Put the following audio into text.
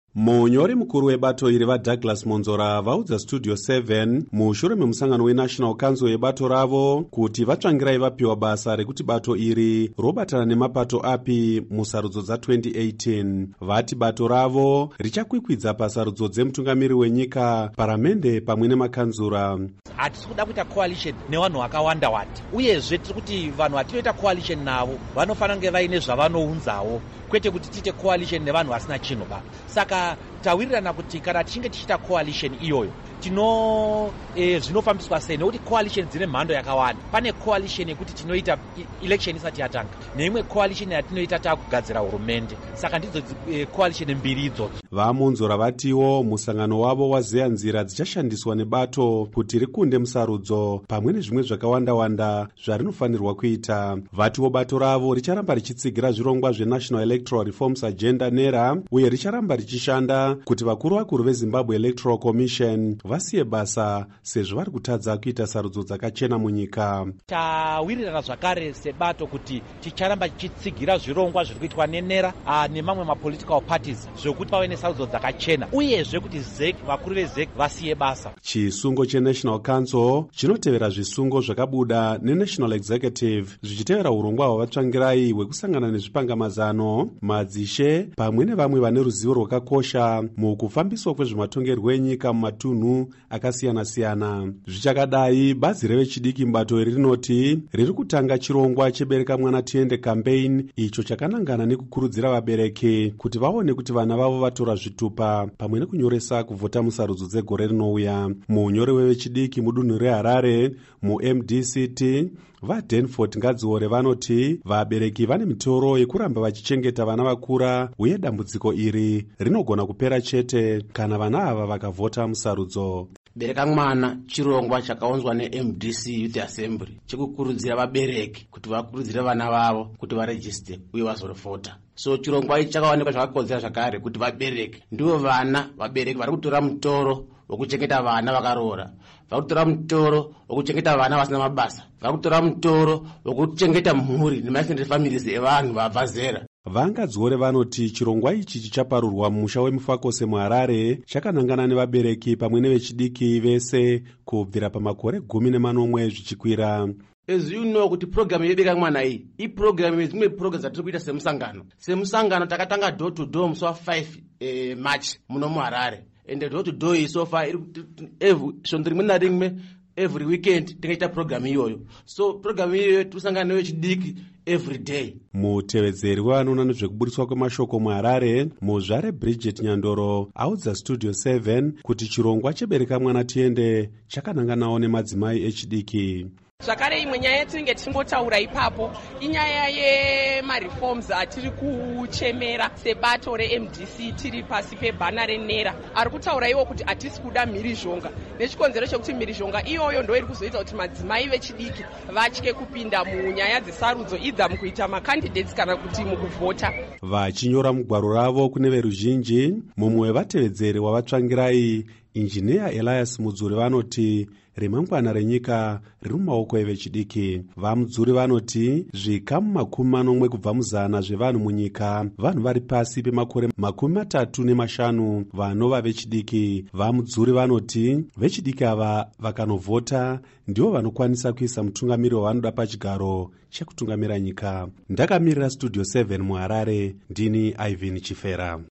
Munyori mukuru webato iri vaDouglas Monzora vaudza Studio 7 mushure memusangano weNational Council yebato ravo kuti vatsvangirai vapiwa basa rekuti bato iri robatana nemapato api musarudzo dza2018. Vati bato ravo richakwikwidza pasarudzo dzemutungamiri wenyika, paramende pamwe nemakanzura. Hatisi kuda kuita coalition nevanhu vakawanda wanda, uyezve tiri kuti vanhu vatinoita coalition navo vanofanira kunge vaine zvavanounzawo, kwete kuti tiite coalition nevanhu vasina chinhu ba. Saka tawirirana kuti kana tichinge tichiita coalition iyoyo zvinofambiswa sei, nekuti coalition dzine mhando yakawanda. Pane coalition yekuti tinoita election isati yatanga, neimwe coalition yatinoita takugadzira hurumende. Saka ndidzo coalition mbiri idzodzo. VaMonzora vatiwo musangano wavo wazeya nzira dzichashandiswa nebato kuti rikunde musarudzo pamwe nezvimwe zvakawanda-wanda zvarinofanirwa kuita. Vatiwo bato ravo richaramba richitsigira zvirongwa zveNational Electoral Reforms Agenda NERA, uye richaramba richishanda kuti vakuru veZimbabwe Electoral Commission vasiye basa sezvo vari kutadza kuita sarudzo dzakachena munyika. Tawirirana zvakare sebato kuti ticharamba tichitsigira zvirongwa zviri kuitwa neNERA nemamwe mapolitical parties zvokuti pave nesarudzo dzakachena, uyezve kuti ZEC, vakuru veZEC vasiye basa. Chisungo cheNational Council chinotevera zvisungo zvakabuda neNational Executive zvichitevera urongwa hwavatsvangirai hwekusangana nezvipangamazano, madzishe pamwe nevamwe vane ruzivo rwakakosha mukufambiswa kwezvematongerwo enyika mumatunhu akasiyana-siyana. Zvichakadai, bazi revechidiki mubato iri rinoti riri kutanga chirongwa chebereka mwana tiende campaign, icho chakanangana nekukurudzira vabereki kuti vaone kuti vana vavo vatora zvitupa pamwe nekunyoresa kuvhota musarudzo dzegore rinouya. Munyori wevechidiki mudunhu reHarare muMDCT vaDanford Ngadziore vanoti vabereki vane mitoro yekuramba vachichengeta vana vakura, uye dambudziko iri rinogona kupera chete kana vana ava vakavhota musarudzo. Bereka mwana chirongwa chakaunzwa neMDC Youth Assembly chekukurudzira vabereki kuti vakurudzire vana vavo kuti varejiste uye vazorofota. So chirongwa ichi chakaonekwa zvakakodzera zvakare kuti vabereki ndivo vabereki vari kutora mutoro wokuchengeta vana vakaroora, vari kutora mutoro wokuchengeta vana vasina mabasa, vari kutora mutoro wokuchengeta mhuri nemaextended families evanhu vabva zera. Vangadziore vanoti chirongwa ichi chichaparurwa mumusha weMufakose muHarare chakanangana nevabereki pamwe nevechidiki vese kubvira pamakore 14 zvichikwira. As you know kuti program yebereka mwana iyi program yezimwe programs dzatiri kuita semusangano takatanga door to door musi wa5 March muno muHarare, and door to door so far shondri rimwe narimwe every weekend tingaita program iyoyo. So program iyoyo tusangana nevechidiki every day. Mutevedzeri wanoona nezvekubudiswa kwemashoko muHarare, muzvare Bridget Nyandoro audza Studio 7 kuti chirongwa chebereka mwana tiende chakananganawo nemadzimai echidiki. Zvakare imwe nyaya yatinenge tichingotaura ipapo inyaya yemareforms atiri kuchemera sebato reMDC tiri pasi pebhana reNERA. Ari kutaura iwo kuti hatisi kuda mhirizhonga, nechikonzero chekuti mhirizhonga iyoyo ndo iri kuzoita kuti madzimai vechidiki vatye kupinda munyaya dzesarudzo, idza mukuita makandidates kana kuti mukuvhota. Vachinyora mugwaro ravo kune veruzhinji, mumwe wevatevedzeri wavatsvangirai Injineya Elias Mudzuri vanoti remangwana renyika riri mumaoko evechidiki. VaMudzuri vanoti zvikamu 40 kubva muzana zvevanhu munyika vanhu vari pasi pemakore 35 vanova vechidiki. VaMudzuri vanoti vechidiki ava vakanovhota ndivo vanokwanisa kuisa mutungamiri wavanoda pachigaro chekutungamira nyika. Ndakamirira Studio 7 muHarare, ndini Ivan Chifera.